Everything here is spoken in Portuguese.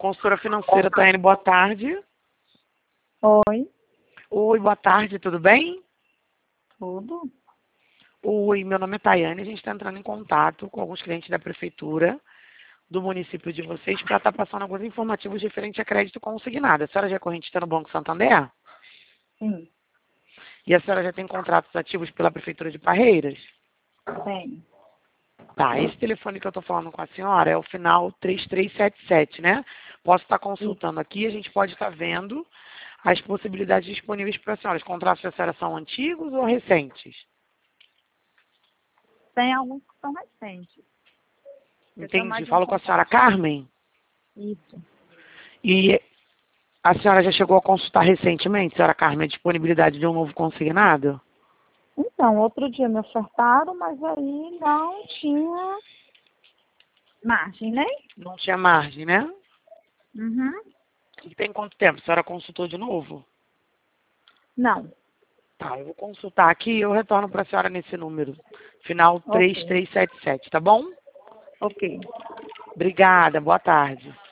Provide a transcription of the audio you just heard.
Consultora financeira, Taiane, boa tarde. Oi, Oi, boa tarde, tudo bem? tudo? Oi, meu nome é Taiane, a gente está entrando em contato com alguns clientes da prefeitura do município de vocês para estar passando alguns informativos referentes a crédito consignado. A senhora já é correntista no Banco Santander? Sim, E a senhora já tem contratos ativos pela prefeitura de Parreiras? tem. Tá, esse telefone que eu estou falando com a senhora é o final 3377, né? Posso estar consultando aqui, a gente pode estar vendo as possibilidades disponíveis para a senhora. Os contratos da senhora são antigos ou recentes? Tem alguns que são recentes. Eu tenho mais Entendi. de um Falo com a senhora contrato. Carmen. Isso. E a senhora já chegou a consultar recentemente, senhora Carmen, a disponibilidade de um novo consignado? Então, outro dia me ofertaram, mas aí não tinha margem, né? Não tinha margem, né? Uhum. E tem quanto tempo? A senhora consultou de novo? Não. Tá, eu vou consultar aqui e eu retorno para a senhora nesse número. Final Ok. 3377, tá bom? Ok. Obrigada, boa tarde.